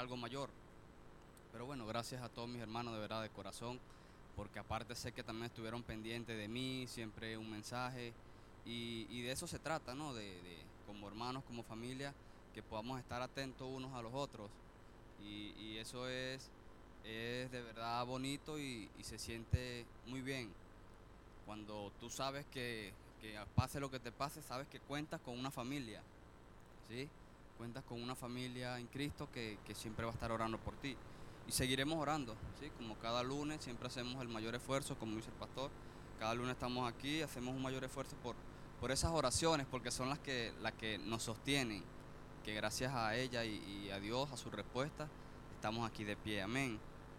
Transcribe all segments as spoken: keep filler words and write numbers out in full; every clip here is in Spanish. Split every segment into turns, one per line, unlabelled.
algo mayor. Pero bueno, gracias a todos mis hermanos de verdad de corazón, porque aparte sé que también estuvieron pendientes de mí, siempre un mensaje, y, y de eso se trata, ¿no? De, de como hermanos, como familia, que podamos estar atentos unos a los otros, y, y eso es, es de verdad bonito y, y se siente muy bien cuando tú sabes que, que pase lo que te pase, sabes que cuentas con una familia, ¿sí? Cuentas con una familia en Cristo que, que siempre va a estar orando por ti. Y seguiremos orando, ¿sí? Como cada lunes siempre hacemos el mayor esfuerzo, como dice el pastor. Cada lunes estamos aquí, hacemos un mayor esfuerzo por, por esas oraciones, porque son las que, las que nos sostienen, que gracias a ella y, y a Dios, a su respuesta, estamos aquí de pie. Amén.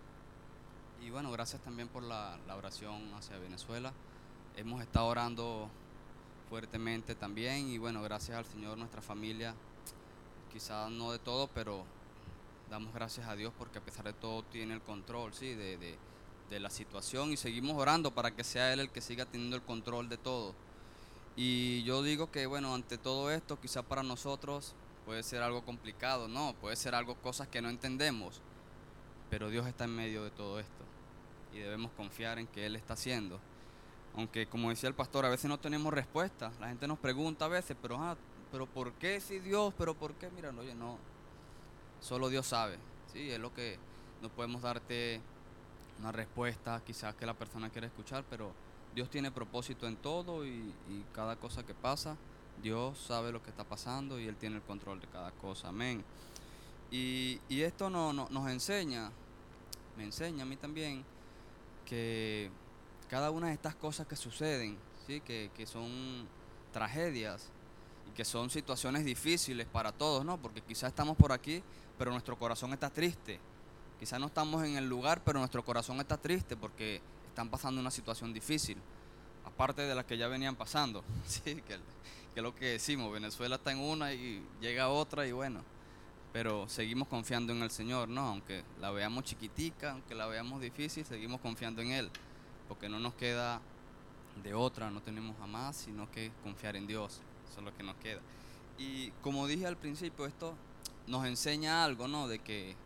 Y bueno, gracias también por la, la oración hacia Venezuela. Hemos estado orando fuertemente también y bueno, gracias al Señor, nuestra familia, quizás no de todo, pero damos gracias a Dios porque a pesar de todo tiene el control, sí, de, de, de la situación y seguimos orando para que sea Él el que siga teniendo el control de todo. Y yo digo que bueno, ante todo esto, quizás para nosotros puede ser algo complicado, no, puede ser algo, cosas que no entendemos, pero Dios está en medio de todo esto y debemos confiar en que Él está haciendo. Aunque como decía el pastor, a veces no tenemos respuesta. La gente nos pregunta a veces, pero ah, pero ¿por qué si Dios? ¿Pero por qué? Mira, no, oye, no, solo Dios sabe. Sí, es lo que no podemos darte una respuesta quizás que la persona quiere escuchar, pero Dios tiene propósito en todo y, y cada cosa que pasa, Dios sabe lo que está pasando y Él tiene el control de cada cosa. Amén. Y, y esto no, no, nos enseña, me enseña a mí también, que cada una de estas cosas que suceden, ¿sí? que, que son tragedias y que son situaciones difíciles para todos, ¿no? Porque quizás estamos por aquí, pero nuestro corazón está triste. Quizás no estamos en el lugar, pero nuestro corazón está triste porque están pasando una situación difícil, aparte de las que ya venían pasando, ¿sí? que, que es lo que decimos, Venezuela está en una y llega otra y bueno, pero seguimos confiando en el Señor, ¿no? Aunque la veamos chiquitica, aunque la veamos difícil, seguimos confiando en Él, porque no nos queda de otra, no tenemos jamás, sino que confiar en Dios, eso es lo que nos queda. Y como dije al principio, esto nos enseña algo, ¿no? De que,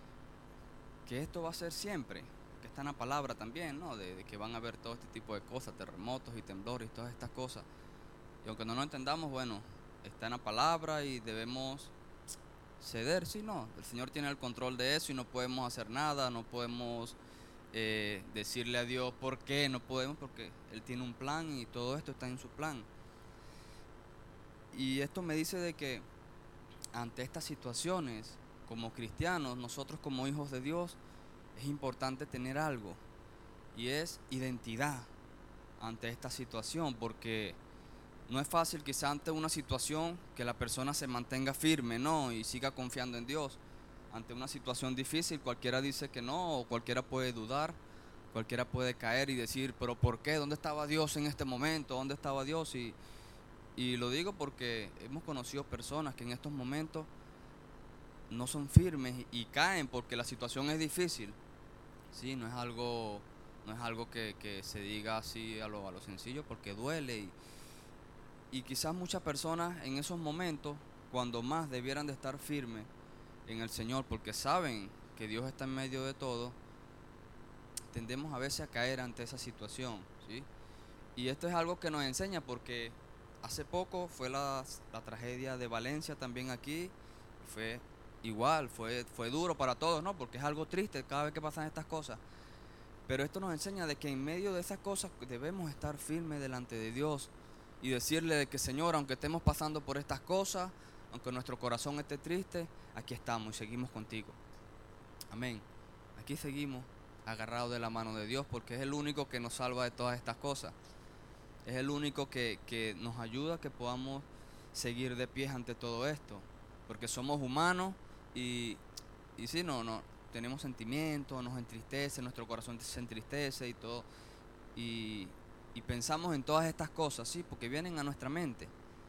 que esto va a ser siempre, que está en la palabra también, ¿no? De, de que van a haber todo este tipo de cosas, terremotos y temblores y todas estas cosas. Y aunque no lo entendamos, bueno, está en la palabra y debemos ceder, sí, no, el Señor tiene el control de eso y no podemos hacer nada, no podemos eh, decirle a Dios por qué, no podemos porque Él tiene un plan y todo esto está en su plan. Y esto me dice de que ante estas situaciones, como cristianos, nosotros como hijos de Dios, es importante tener algo y es identidad ante esta situación, porque no es fácil quizá ante una situación que la persona se mantenga firme, ¿no? Y siga confiando en Dios. Ante una situación difícil cualquiera dice que no, o cualquiera puede dudar, cualquiera puede caer y decir, pero ¿por qué? ¿Dónde estaba Dios en este momento? ¿Dónde estaba Dios? Y, y lo digo porque hemos conocido personas que en estos momentos no son firmes y, y caen porque la situación es difícil. Sí, no es algo, no es algo que, que se diga así a lo, a lo sencillo porque duele y, y quizás muchas personas en esos momentos, cuando más debieran de estar firmes en el Señor, porque saben que Dios está en medio de todo, tendemos a veces a caer ante esa situación, ¿sí? Y esto es algo que nos enseña porque hace poco fue la, la tragedia de Valencia también aquí, fue igual, fue, fue duro para todos, ¿no? Porque es algo triste cada vez que pasan estas cosas. Pero esto nos enseña de que en medio de esas cosas debemos estar firmes delante de Dios y decirle de que Señor, aunque estemos pasando por estas cosas, aunque nuestro corazón esté triste, aquí estamos y seguimos contigo. Amén. Aquí seguimos agarrados de la mano de Dios porque es el único que nos salva de todas estas cosas. Es el único que, que nos ayuda a que podamos seguir de pie ante todo esto. Porque somos humanos y, y sí, no, no, tenemos sentimientos, nos entristece, nuestro corazón se entristece y todo. Y, y pensamos en todas estas cosas, sí, porque vienen a nuestra mente.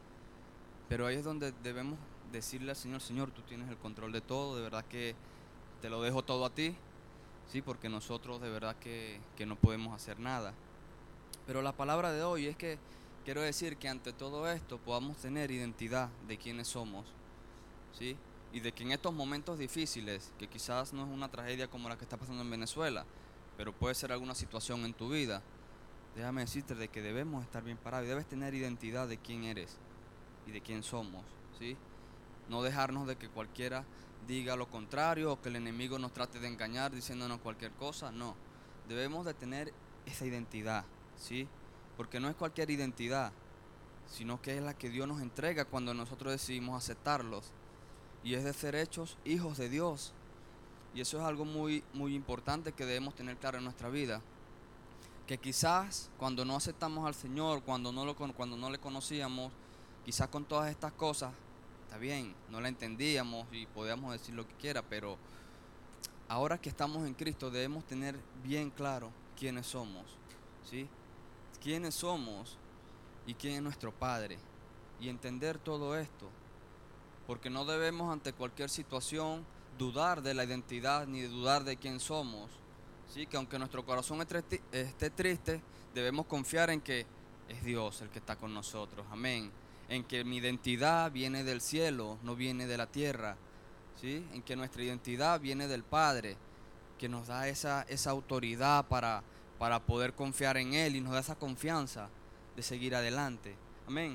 Pero ahí es donde debemos decirle al Señor, Señor, tú tienes el control de todo, de verdad que te lo dejo todo a ti, sí, porque nosotros de verdad que, que no podemos hacer nada. Pero la palabra de hoy es que quiero decir que ante todo esto podamos tener identidad de quiénes somos, ¿sí? y de que en estos momentos difíciles, que quizás no es una tragedia como la que está pasando en Venezuela, pero puede ser alguna situación en tu vida, déjame decirte de que debemos estar bien parados y debes tener identidad de quién eres y de quién somos, ¿sí? No dejarnos de que cualquiera diga lo contrario o que el enemigo nos trate de engañar diciéndonos cualquier cosa, no. Debemos de tener esa identidad, ¿sí? Porque no es cualquier identidad, sino que es la que Dios nos entrega cuando nosotros decidimos aceptarlos, y es de ser hechos hijos de Dios. Y eso es algo muy, muy importante que debemos tener claro en nuestra vida, que quizás cuando no aceptamos al Señor, cuando no, lo, cuando no le conocíamos, quizás con todas estas cosas, está bien, no la entendíamos y podíamos decir lo que quiera, pero ahora que estamos en Cristo debemos tener bien claro quiénes somos, ¿sí? Quiénes somos y quién es nuestro Padre, y entender todo esto, porque no debemos ante cualquier situación dudar de la identidad ni dudar de quién somos, ¿sí? Que aunque nuestro corazón esté triste, debemos confiar en que es Dios el que está con nosotros, amén. En que mi identidad viene del cielo, no viene de la tierra, ¿sí? En que nuestra identidad viene del Padre, que nos da esa, esa autoridad para, para poder confiar en Él y nos da esa confianza de seguir adelante, amén.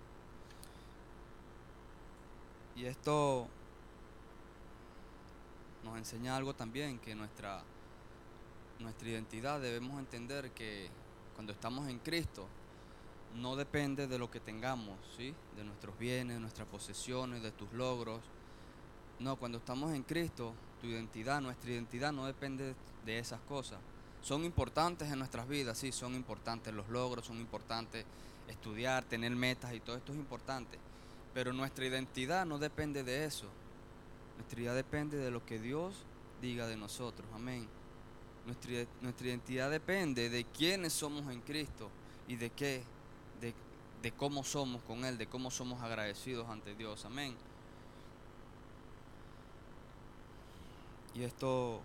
Y esto nos enseña algo también, que nuestra, nuestra identidad debemos entender que cuando estamos en Cristo no depende de lo que tengamos, ¿sí? De nuestros bienes, de nuestras posesiones, de tus logros. No, cuando estamos en Cristo, tu identidad, nuestra identidad no depende de esas cosas. Son importantes en nuestras vidas, sí, son importantes los logros, son importantes estudiar, tener metas y todo esto es importante. Pero nuestra identidad no depende de eso. Nuestra identidad depende de lo que Dios diga de nosotros, amén. Nuestra, nuestra identidad depende de quiénes somos en Cristo y de qué, de, de cómo somos con Él, de cómo somos agradecidos ante Dios, amén. Y esto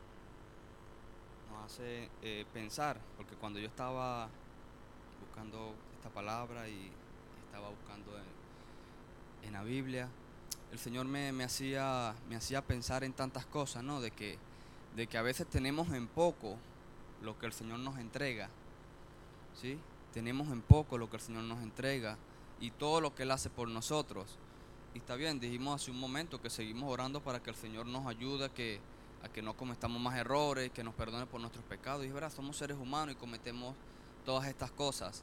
nos hace eh, pensar, porque cuando yo estaba buscando esta palabra y estaba buscando en, en la Biblia, el Señor me, me, hacía, me hacía pensar en tantas cosas, ¿no? De que, de que a veces tenemos en poco lo que el Señor nos entrega, ¿sí? Tenemos en poco lo que el Señor nos entrega y todo lo que Él hace por nosotros. Y está bien, dijimos hace un momento que seguimos orando para que el Señor nos ayude a que, a que no cometamos más errores, que nos perdone por nuestros pecados. Y es verdad, somos seres humanos y cometemos todas estas cosas.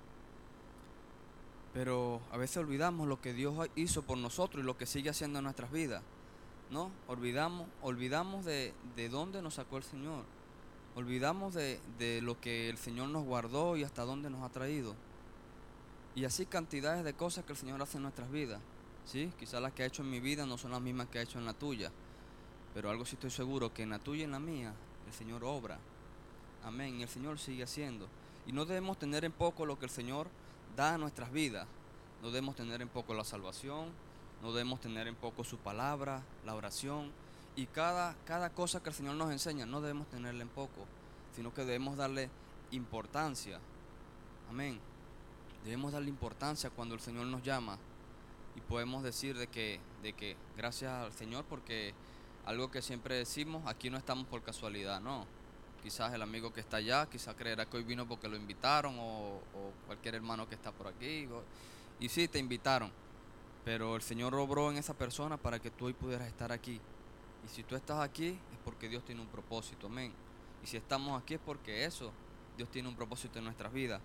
Pero a veces olvidamos lo que Dios hizo por nosotros y lo que sigue haciendo en nuestras vidas, ¿no? Olvidamos, olvidamos de, de dónde nos sacó el Señor. Olvidamos de, de lo que el Señor nos guardó y hasta dónde nos ha traído. Y así cantidades de cosas que el Señor hace en nuestras vidas, ¿sí? Quizás las que ha hecho en mi vida no son las mismas que ha hecho en la tuya, pero algo sí estoy seguro, que en la tuya y en la mía el Señor obra, amén, y el Señor sigue haciendo. Y no debemos tener en poco lo que el Señor da a nuestras vidas. No debemos tener en poco la salvación, no debemos tener en poco su palabra, la oración, y cada, cada cosa que el Señor nos enseña no debemos tenerla en poco, sino que debemos darle importancia, amén. Debemos darle importancia cuando el Señor nos llama y podemos decir de que, de que gracias al Señor, porque algo que siempre decimos, aquí no estamos por casualidad, no. Quizás el amigo que está allá, quizás creerá que hoy vino porque lo invitaron o, o cualquier hermano que está por aquí. O, y sí, te invitaron, pero el Señor obró en esa persona para que tú hoy pudieras estar aquí. Y si tú estás aquí es porque Dios tiene un propósito, amén. Y si estamos aquí es porque eso, Dios tiene un propósito en nuestras vidas.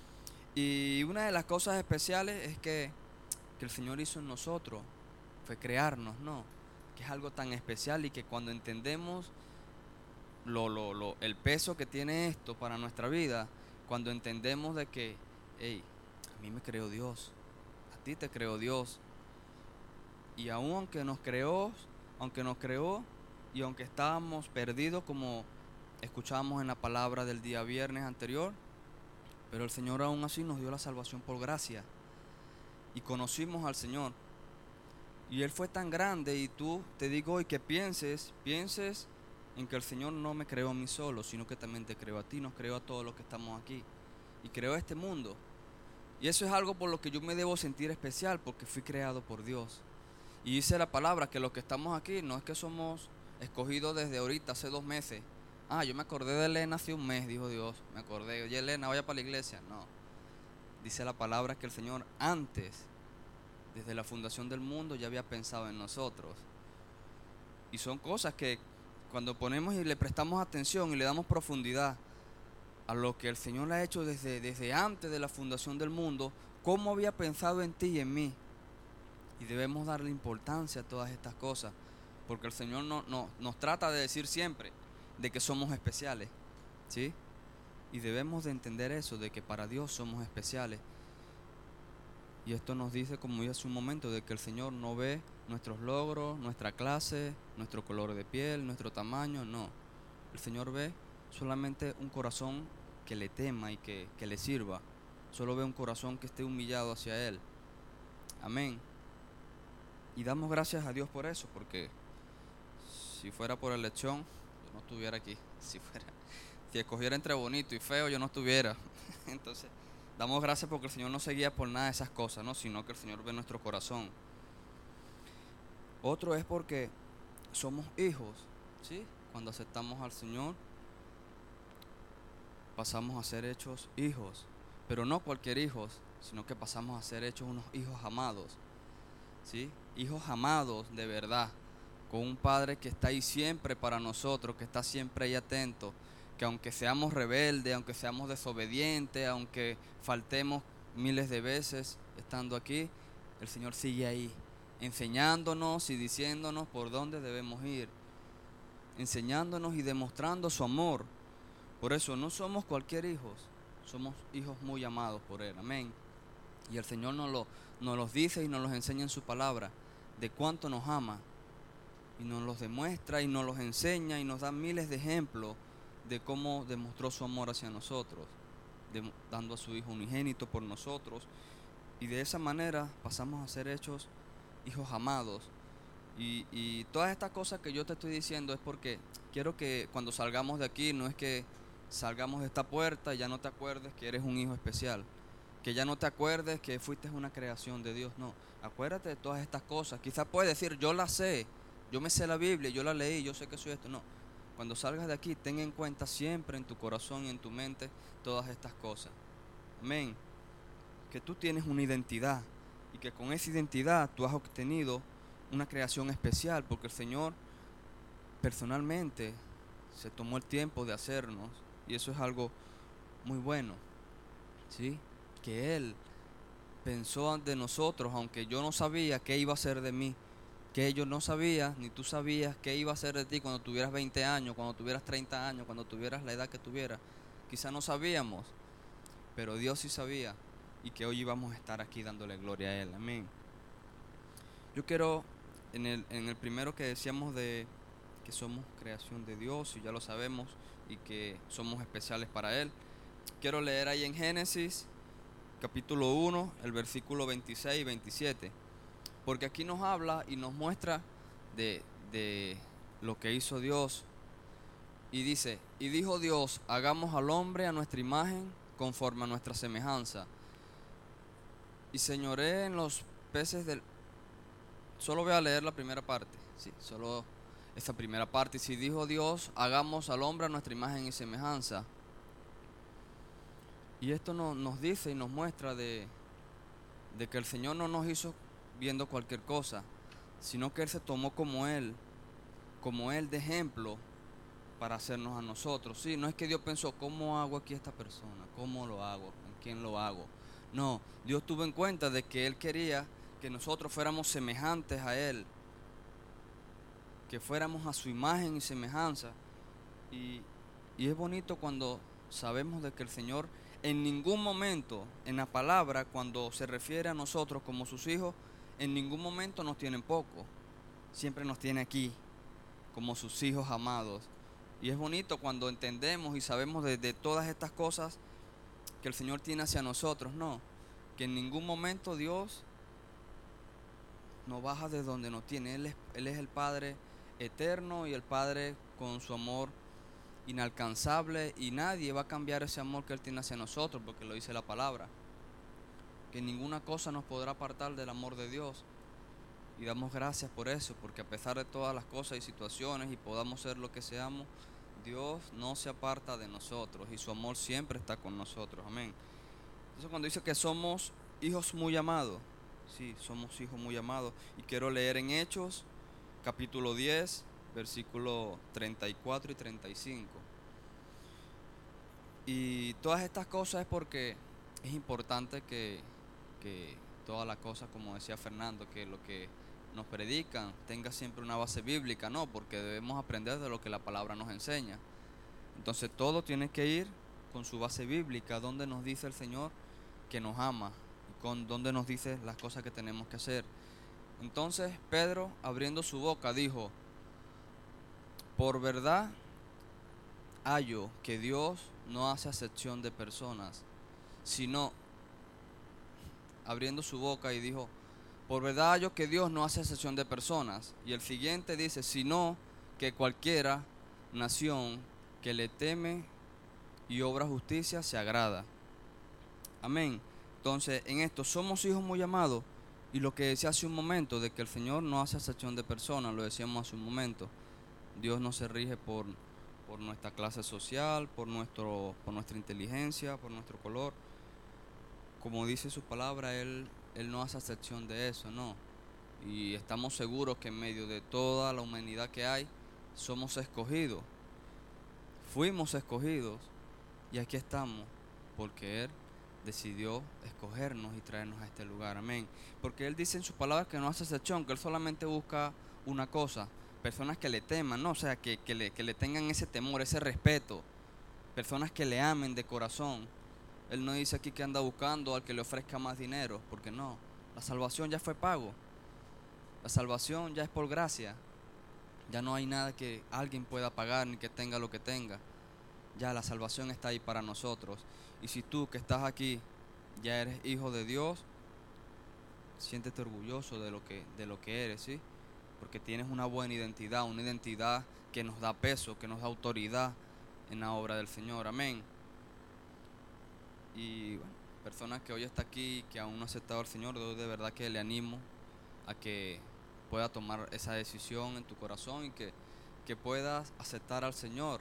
Y una de las cosas especiales es que, que el Señor hizo en nosotros, fue crearnos, ¿no? Que es algo tan especial y que cuando entendemos lo, lo, lo, el peso que tiene esto para nuestra vida, cuando entendemos de que, hey, a mí me creó Dios, a ti te creó Dios, y aún aunque nos creó, aunque nos creó y aunque estábamos perdidos, como escuchábamos en la palabra del día viernes anterior, pero el Señor aún así nos dio la salvación por gracia y conocimos al Señor. Y Él fue tan grande, y tú, te digo hoy, que pienses, pienses en que el Señor no me creó a mí solo, sino que también te creó a ti, nos creó a todos los que estamos aquí y creó este mundo. Y eso es algo por lo que yo me debo sentir especial, porque fui creado por Dios. Y dice la palabra que los que estamos aquí no es que somos escogidos desde ahorita, hace dos meses. Ah, yo me acordé de Elena hace un mes, dijo Dios. Me acordé, oye Elena, vaya para la iglesia. No, dice la palabra que el Señor antes, desde la fundación del mundo, ya había pensado en nosotros. Y son cosas que cuando ponemos y le prestamos atención y le damos profundidad a lo que el Señor ha hecho desde, desde antes de la fundación del mundo, cómo había pensado en ti y en mí. Y debemos darle importancia a todas estas cosas, porque el Señor no, no, nos trata de decir siempre de que somos especiales, ¿sí? Y debemos de entender eso, de que para Dios somos especiales. Y esto nos dice, como dije hace un momento, de que el Señor no ve nuestros logros, nuestra clase, nuestro color de piel, nuestro tamaño, no. El Señor ve solamente un corazón que le tema y que, que le sirva. Solo ve un corazón que esté humillado hacia Él. Amén. Y damos gracias a Dios por eso, porque si fuera por elección, yo no estuviera aquí. Si fuera, si escogiera entre bonito y feo, yo no estuviera. Entonces, damos gracias porque el Señor no se guía por nada de esas cosas, ¿no? Sino que el Señor ve nuestro corazón. Otro es porque somos hijos, ¿sí? Cuando aceptamos al Señor, pasamos a ser hechos hijos. Pero no cualquier hijos, sino que pasamos a ser hechos unos hijos amados, ¿sí? Hijos amados de verdad, con un Padre que está ahí siempre para nosotros, que está siempre ahí atento, que aunque seamos rebeldes, aunque seamos desobedientes, aunque faltemos miles de veces estando aquí, el Señor sigue ahí, enseñándonos y diciéndonos por dónde debemos ir, enseñándonos y demostrando su amor. Por eso no somos cualquier hijos, somos hijos muy amados por Él, amén. Y el Señor nos, lo, nos los dice y nos los enseña en su palabra, de cuánto nos ama, y nos los demuestra y nos los enseña y nos da miles de ejemplos de cómo demostró su amor hacia nosotros, de, dando a su Hijo unigénito por nosotros, y de esa manera pasamos a ser hechos hijos amados. Y, y todas estas cosas que yo te estoy diciendo es porque quiero que cuando salgamos de aquí, no es que salgamos de esta puerta y ya no te acuerdes que eres un hijo especial, que ya no te acuerdes que fuiste una creación de Dios, no, acuérdate de todas estas cosas. Quizás puedes decir, yo la sé, yo me sé la Biblia, yo la leí, yo sé que soy esto, no. Cuando salgas de aquí, ten en cuenta siempre en tu corazón y en tu mente todas estas cosas. Amén. Que tú tienes una identidad y que con esa identidad tú has obtenido una creación especial, porque el Señor personalmente se tomó el tiempo de hacernos, y eso es algo muy bueno, ¿sí? Que Él pensó de nosotros, aunque yo no sabía qué iba a ser de mí, que yo no sabía, ni tú sabías qué iba a ser de ti cuando tuvieras veinte años, cuando tuvieras treinta años, cuando tuvieras la edad que tuvieras. Quizá no sabíamos, pero Dios sí sabía, y que hoy íbamos a estar aquí dándole gloria a Él. Amén. Yo quiero, en el, en el primero que decíamos de que somos creación de Dios, y ya lo sabemos, y que somos especiales para Él, quiero leer ahí en Génesis, capítulo uno, el versículo veintiséis y veintisiete. Porque aquí nos habla y nos muestra de, de lo que hizo Dios. Y dice, y dijo Dios, hagamos al hombre a nuestra imagen, conforme a nuestra semejanza. Y señoré en los peces del... Solo voy a leer la primera parte. Sí, solo esta primera parte. Y si dijo Dios, hagamos al hombre a nuestra imagen y semejanza. Y esto no, nos dice y nos muestra de, de que el Señor no nos hizo viendo cualquier cosa, sino que Él se tomó como Él, como Él de ejemplo para hacernos a nosotros. Sí, no es que Dios pensó, ¿cómo hago aquí a esta persona? ¿Cómo lo hago? ¿En quién lo hago? No, Dios tuvo en cuenta de que Él quería que nosotros fuéramos semejantes a Él, que fuéramos a su imagen y semejanza. Y, y es bonito cuando sabemos de que el Señor en ningún momento, en la palabra, cuando se refiere a nosotros como sus hijos, en ningún momento nos tiene poco, siempre nos tiene aquí como sus hijos amados. Y es bonito cuando entendemos y sabemos de, de todas estas cosas que el Señor tiene hacia nosotros, no, que en ningún momento Dios nos baja de donde nos tiene. Él es, Él es el Padre eterno y el Padre con su amor inalcanzable, y nadie va a cambiar ese amor que Él tiene hacia nosotros, porque lo dice la palabra, que ninguna cosa nos podrá apartar del amor de Dios. Y damos gracias por eso, porque a pesar de todas las cosas y situaciones y podamos ser lo que seamos, Dios no se aparta de nosotros y su amor siempre está con nosotros. Amén. Entonces cuando dice que somos hijos muy amados, sí, somos hijos muy amados. Y quiero leer en Hechos, capítulo diez, versículo treinta y cuatro y treinta y cinco. Y todas estas cosas es porque es importante que, que todas las cosas, como decía Fernando, que lo que nos predican tenga siempre una base bíblica, ¿no? Porque debemos aprender de lo que la palabra nos enseña. Entonces todo tiene que ir con su base bíblica, donde nos dice el Señor que nos ama, y con donde nos dice las cosas que tenemos que hacer. Entonces Pedro, abriendo su boca, dijo: por verdad hallo que Dios no hace acepción de personas, sino, abriendo su boca y dijo: por verdad hallo que Dios no hace acepción de personas. Y el siguiente dice: sino que cualquiera nación que le teme y obra justicia se agrada. Amén. Entonces, en esto somos hijos muy amados. Y lo que decía hace un momento, de que el Señor no hace acepción de personas, lo decíamos hace un momento. Dios no se rige por, por nuestra clase social, por, nuestro, por nuestra inteligencia, por nuestro color. Como dice su palabra, Él, Él no hace acepción de eso, no. Y estamos seguros que en medio de toda la humanidad que hay, somos escogidos. Fuimos escogidos y aquí estamos porque Él decidió escogernos y traernos a este lugar. Amén. Porque Él dice en sus palabras que no hace excepción, que Él solamente busca una cosa: personas que le teman, ¿no? O sea, que, que, le, que le tengan ese temor, ese respeto. Personas que le amen de corazón. Él no dice aquí que anda buscando al que le ofrezca más dinero, porque no. La salvación ya fue pago. La salvación ya es por gracia. Ya no hay nada que alguien pueda pagar ni que tenga lo que tenga. Ya la salvación está ahí para nosotros. Y si tú que estás aquí ya eres hijo de Dios, siéntete orgulloso de lo que, de lo que eres, ¿sí? Porque tienes una buena identidad, una identidad que nos da peso, que nos da autoridad en la obra del Señor. Amén. Y bueno, personas que hoy está aquí, que aún no ha aceptado al Señor, yo de verdad que le animo a que pueda tomar esa decisión en tu corazón y que, que puedas aceptar al Señor.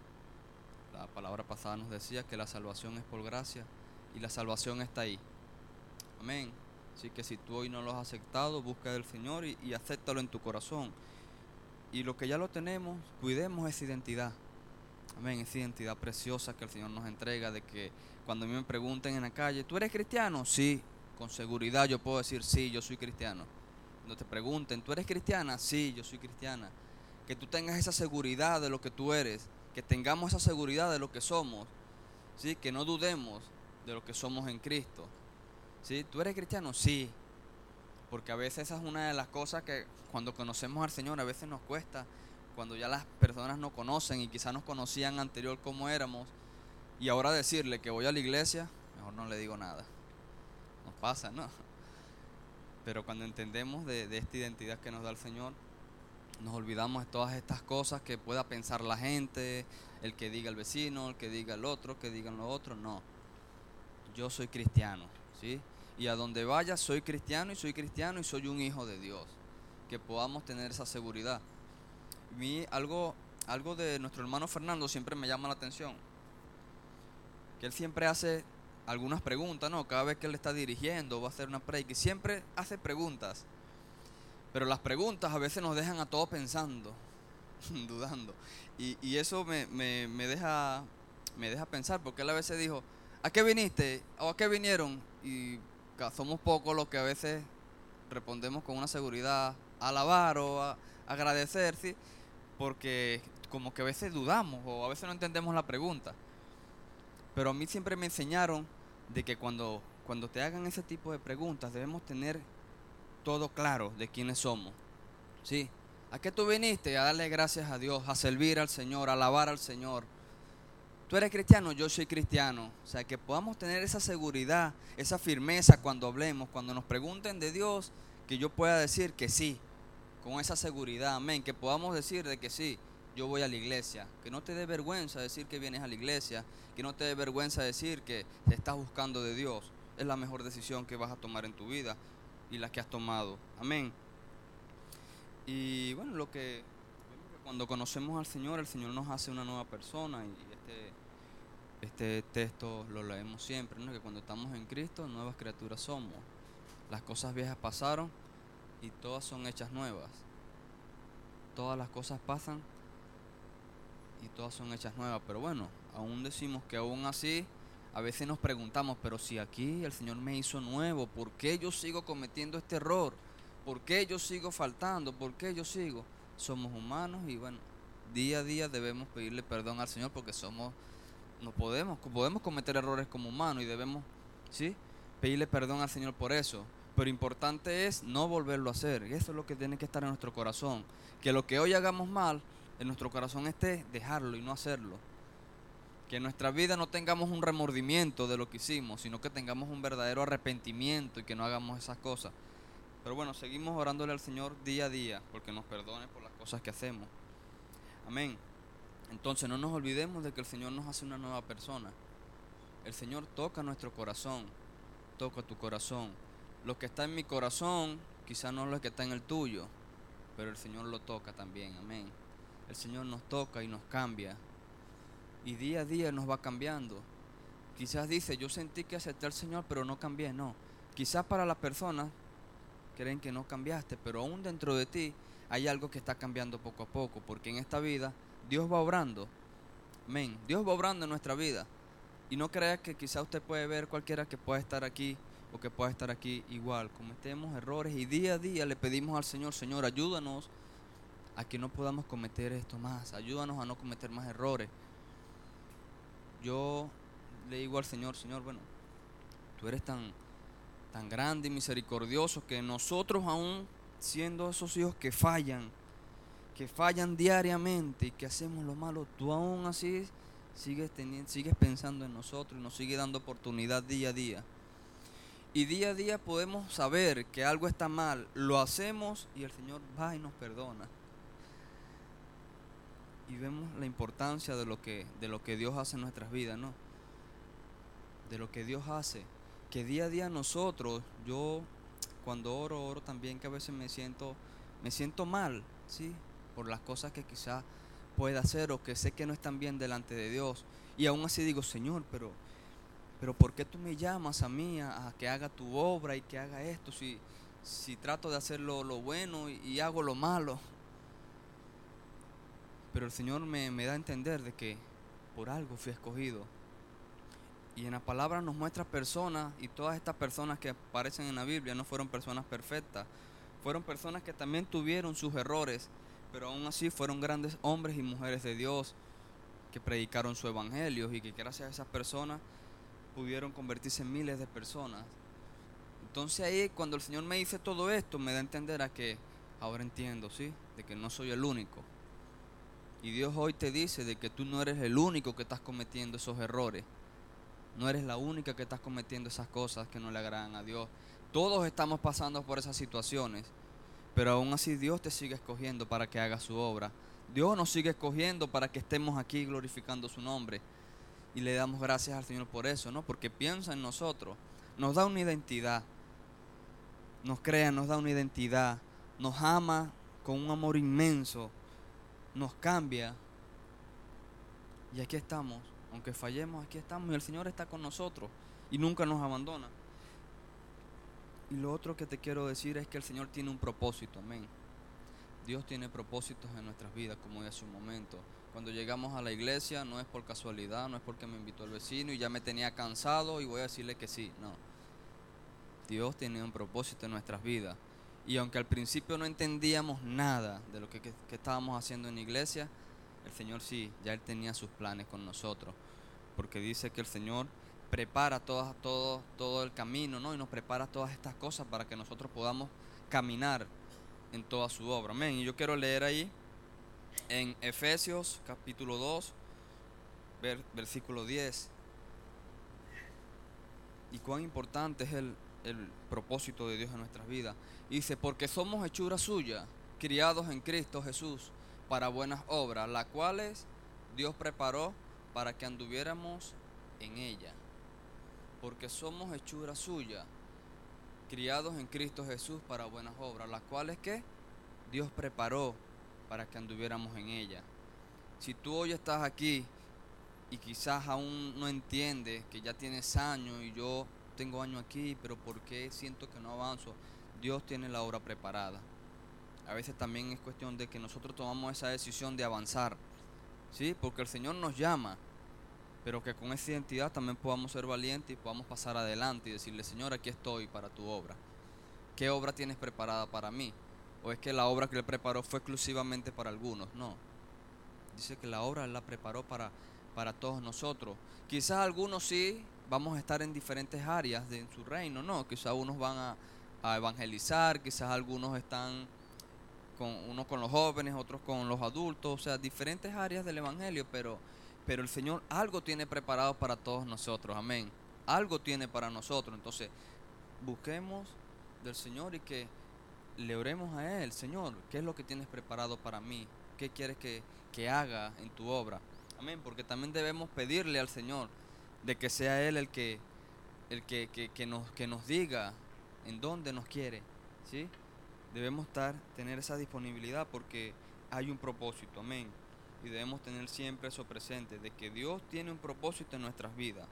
La palabra pasada nos decía que la salvación es por gracia y la salvación está ahí. Amén. Así que si tú hoy no lo has aceptado, busca del Señor y, y acéptalo en tu corazón. Y lo que ya lo tenemos, cuidemos esa identidad. Amén, esa identidad preciosa que el Señor nos entrega, de que cuando a mí me pregunten en la calle: ¿tú eres cristiano? Sí, con seguridad yo puedo decir: sí, yo soy cristiano. Cuando te pregunten: ¿tú eres cristiana? Sí, yo soy cristiana. Que tú tengas esa seguridad de lo que tú eres, que tengamos esa seguridad de lo que somos, ¿sí? Que no dudemos de lo que somos en Cristo, ¿sí? ¿Tú eres cristiano? Sí. Porque a veces esa es una de las cosas que cuando conocemos al Señor a veces nos cuesta. Cuando ya las personas nos conocen y quizás nos conocían anterior como éramos, y ahora decirle que voy a la iglesia, mejor no le digo nada. Nos pasa, ¿no? Pero cuando entendemos de, de esta identidad que nos da el Señor, nos olvidamos de todas estas cosas que pueda pensar la gente, el que diga el vecino, el que diga el otro, que digan los otros. No, yo soy cristiano, ¿sí? Y a donde vaya soy cristiano y soy cristiano y soy un hijo de Dios. Que podamos tener esa seguridad. A mí algo, algo de nuestro hermano Fernando siempre me llama la atención. Que él siempre hace algunas preguntas, ¿no? Cada vez que él está dirigiendo, va a hacer una predica, y siempre hace preguntas. Pero las preguntas a veces nos dejan a todos pensando, dudando. Y, y eso me, me, me, deja, me deja pensar, porque él a veces dijo: ¿a qué viniste? ¿O a qué vinieron? Y somos pocos los que a veces respondemos con una seguridad, a alabar o a agradecer, ¿sí? Porque como que a veces dudamos o a veces no entendemos la pregunta. Pero a mí siempre me enseñaron de que cuando, cuando te hagan ese tipo de preguntas debemos tener todo claro de quiénes somos, ¿sí? ¿A qué tú viniste? A darle gracias a Dios, a servir al Señor, a alabar al Señor. ¿Tú eres cristiano? Yo soy cristiano. O sea, que podamos tener esa seguridad, esa firmeza cuando hablemos, cuando nos pregunten de Dios, que yo pueda decir que sí, con esa seguridad, amén. Que podamos decir de que sí, yo voy a la iglesia. Que no te dé vergüenza decir que vienes a la iglesia, que no te dé vergüenza decir que te estás buscando de Dios. Es la mejor decisión que vas a tomar en tu vida y la que has tomado, amén. Y bueno, lo que vemos que cuando conocemos al Señor, el Señor nos hace una nueva persona y este, este texto lo leemos siempre, ¿no? Que cuando estamos en Cristo, nuevas criaturas somos. Las cosas viejas pasaron y todas son hechas nuevas. Todas las cosas pasan y todas son hechas nuevas. Pero bueno, aún decimos que aún así, a veces nos preguntamos, pero si aquí el Señor me hizo nuevo, ¿por qué yo sigo cometiendo este error? ¿Por qué yo sigo faltando? ¿Por qué yo sigo? Somos humanos y bueno, día a día debemos pedirle perdón al Señor porque somos, no podemos, podemos cometer errores como humanos y debemos, ¿sí? Pedirle perdón al Señor por eso. Pero importante es no volverlo a hacer. Eso es lo que tiene que estar en nuestro corazón. Que lo que hoy hagamos mal, en nuestro corazón esté dejarlo y no hacerlo. Que en nuestra vida no tengamos un remordimiento de lo que hicimos, sino que tengamos un verdadero arrepentimiento y que no hagamos esas cosas. Pero bueno, seguimos orándole al Señor día a día, porque nos perdone por las cosas que hacemos. Amén. Entonces no nos olvidemos de que el Señor nos hace una nueva persona. El Señor toca nuestro corazón, toca tu corazón. Lo que está en mi corazón, quizás no es lo que está en el tuyo, pero el Señor lo toca también. Amén. El Señor nos toca y nos cambia. Y día a día nos va cambiando. Quizás dice, yo sentí que acepté al Señor, pero no cambié. No. Quizás para las personas creen que no cambiaste, pero aún dentro de ti hay algo que está cambiando poco a poco, porque en esta vida Dios va obrando. Amén. Dios va obrando en nuestra vida. Y no crea que quizá usted puede ver cualquiera que pueda estar aquí o que pueda estar aquí igual. Cometemos errores y día a día le pedimos al Señor, Señor, ayúdanos a que no podamos cometer esto más. Ayúdanos a no cometer más errores. Yo le digo al Señor, Señor, bueno, tú eres tan, tan grande y misericordioso que nosotros aún siendo esos hijos que fallan, que fallan diariamente y que hacemos lo malo, tú aún así sigues teniendo, sigues pensando en nosotros y nos sigue dando oportunidad día a día. Y día a día podemos saber que algo está mal, lo hacemos y el Señor va y nos perdona. Y vemos la importancia de lo que, de lo que Dios hace en nuestras vidas, ¿no? De lo que Dios hace. Que día a día nosotros, yo cuando oro, oro también que a veces me siento, me siento mal, ¿sí? Por las cosas que quizás pueda hacer o que sé que no están bien delante de Dios. Y aún así digo, Señor, pero, pero ¿por qué tú me llamas a mí a, a que haga tu obra y que haga esto si, si trato de hacer lo, lo bueno y, y hago lo malo? Pero el Señor me, me da a entender de que por algo fui escogido. Y en la palabra nos muestra personas, y todas estas personas que aparecen en la Biblia no fueron personas perfectas. Fueron personas que también tuvieron sus errores, pero aún así fueron grandes hombres y mujeres de Dios que predicaron su evangelio y que gracias a esas personas pudieron convertirse en miles de personas. Entonces ahí cuando el Señor me dice todo esto, me da a entender a que ahora entiendo, ¿sí? De que no soy el único. Y Dios hoy te dice de que tú no eres el único que estás cometiendo esos errores. No eres la única que estás cometiendo esas cosas que no le agradan a Dios. Todos estamos pasando por esas situaciones, pero aún así Dios te sigue escogiendo para que hagas su obra. Dios nos sigue escogiendo para que estemos aquí glorificando su nombre. Y le damos gracias al Señor por eso, ¿no? Porque piensa en nosotros, nos da una identidad, nos crea, nos da una identidad, nos ama con un amor inmenso, nos cambia. Y aquí estamos, aunque fallemos, aquí estamos y el Señor está con nosotros y nunca nos abandona. Y lo otro que te quiero decir es que el Señor tiene un propósito, amén. Dios tiene propósitos en nuestras vidas, como dije hace un momento. Cuando llegamos a la iglesia no es por casualidad, no es porque me invitó el vecino y ya me tenía cansado y voy a decirle que sí, no. Dios tiene un propósito en nuestras vidas. Y aunque al principio no entendíamos nada de lo que, que, que estábamos haciendo en la iglesia, el Señor sí, ya Él tenía sus planes con nosotros. Porque dice que el Señor prepara todo, todo, todo el camino, ¿no? Y nos prepara todas estas cosas para que nosotros podamos caminar en toda su obra. Amén. Y yo quiero leer ahí en Efesios capítulo dos, ver, versículo diez. Y cuán importante es el, el propósito de Dios en nuestras vidas. Y dice, porque somos hechura suya, criados en Cristo Jesús, para buenas obras, las cuales Dios preparó para que anduviéramos en ella. Porque somos hechura suya, criados en Cristo Jesús para buenas obras, las cuales ¿qué? Dios preparó para que anduviéramos en ella. Si tú hoy estás aquí y quizás aún no entiendes que ya tienes años y yo tengo años aquí, pero ¿por qué siento que no avanzo? Dios tiene la obra preparada. A veces también es cuestión de que nosotros tomamos esa decisión de avanzar, ¿sí? Porque el Señor nos llama, pero que con esa identidad también podamos ser valientes y podamos pasar adelante y decirle: Señor, aquí estoy para tu obra. ¿Qué obra tienes preparada para mí? ¿O es que la obra que Él preparó fue exclusivamente para algunos? No. Dice que la obra Él la preparó para, para todos nosotros. Quizás algunos sí vamos a estar en diferentes áreas de en su reino, ¿no? Quizás unos van a, a evangelizar, quizás algunos están con unos con los jóvenes, otros con los adultos, o sea, diferentes áreas del evangelio, pero, pero el Señor algo tiene preparado para todos nosotros, amén. Algo tiene para nosotros, entonces busquemos del Señor y que le oremos a Él: Señor, ¿qué es lo que tienes preparado para mí? ¿Qué quieres que, que haga en tu obra? Amén, porque también debemos pedirle al Señor de que sea Él el que, el que, que, que nos, que nos diga en dónde nos quiere, ¿sí? Debemos estar, tener esa disponibilidad porque hay un propósito, amén. Y debemos tener siempre eso presente, de que Dios tiene un propósito en nuestras vidas.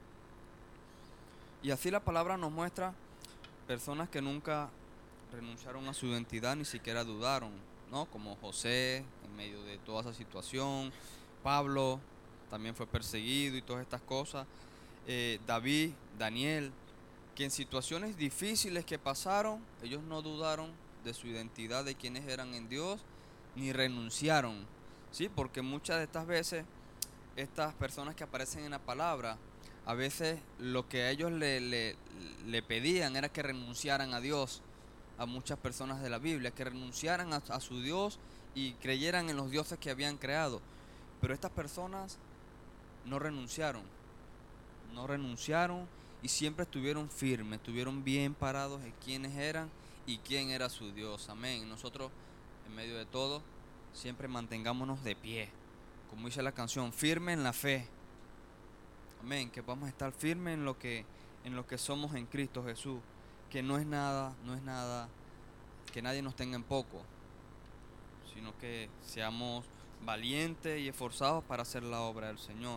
Y así la palabra nos muestra personas que nunca renunciaron a su identidad, ni siquiera dudaron, ¿no? Como José, en medio de toda esa situación. Pablo también fue perseguido y todas estas cosas. Eh, David, Daniel, que en situaciones difíciles que pasaron, ellos no dudaron de su identidad, de quienes eran en Dios, ni renunciaron, ¿sí? Porque muchas de estas veces, estas personas que aparecen en la palabra, a veces lo que a ellos le, le, le pedían era que renunciaran a Dios. A muchas personas de la Biblia, que renunciaran a, a su Dios y creyeran en los dioses que habían creado. Pero estas personas no renunciaron, no renunciaron y siempre estuvieron firmes, estuvieron bien parados en quiénes eran y quién era su Dios. Amén. Nosotros, en medio de todo, siempre mantengámonos de pie, como dice la canción, firme en la fe. Amén. Que vamos a estar firmes en lo que, en lo que somos en Cristo Jesús. Que no es nada, no es nada que nadie nos tenga en poco, sino que seamos valientes y esforzados para hacer la obra del Señor.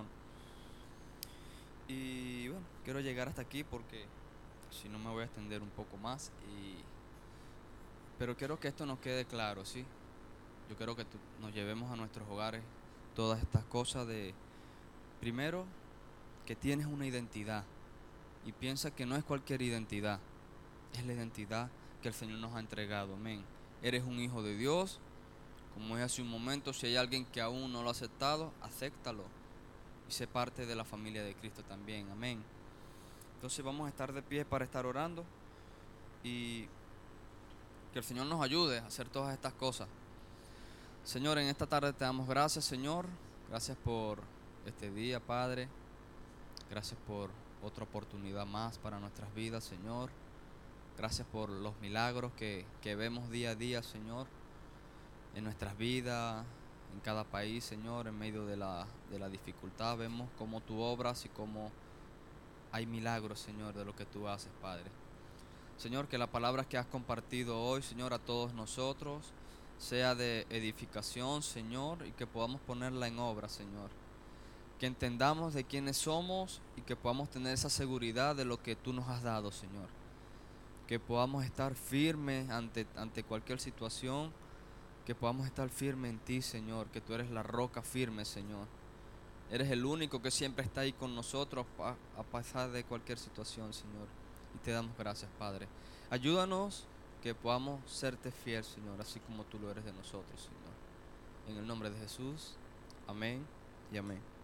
Y bueno, quiero llegar hasta aquí porque si no me voy a extender un poco más. Y pero quiero que esto nos quede claro, ¿sí? Yo quiero que tu, nos llevemos a nuestros hogares todas estas cosas de, primero, que tienes una identidad. Y piensa que no es cualquier identidad, es la identidad que el Señor nos ha entregado, amén. Eres un hijo de Dios, como dije hace un momento. Si hay alguien que aún no lo ha aceptado, acéptalo y sé parte de la familia de Cristo también, amén. Entonces vamos a estar de pie para estar orando y que el Señor nos ayude a hacer todas estas cosas. Señor, en esta tarde te damos gracias, Señor. Gracias por este día, Padre. Gracias por otra oportunidad más para nuestras vidas, Señor. Gracias por los milagros que, que vemos día a día, Señor, en nuestras vidas, en cada país, Señor, en medio de la, de la dificultad. Vemos cómo tú obras y cómo hay milagros, Señor, de lo que tú haces, Padre. Señor, que la palabra que has compartido hoy, Señor, a todos nosotros, sea de edificación, Señor, y que podamos ponerla en obra, Señor. Que entendamos de quiénes somos y que podamos tener esa seguridad de lo que tú nos has dado, Señor. Que podamos estar firmes ante, ante cualquier situación, que podamos estar firmes en ti, Señor, que tú eres la roca firme, Señor. Eres el único que siempre está ahí con nosotros a, a pasar de cualquier situación, Señor. Y te damos gracias, Padre. Ayúdanos que podamos serte fiel, Señor, así como tú lo eres de nosotros, Señor. En el nombre de Jesús, amén y amén.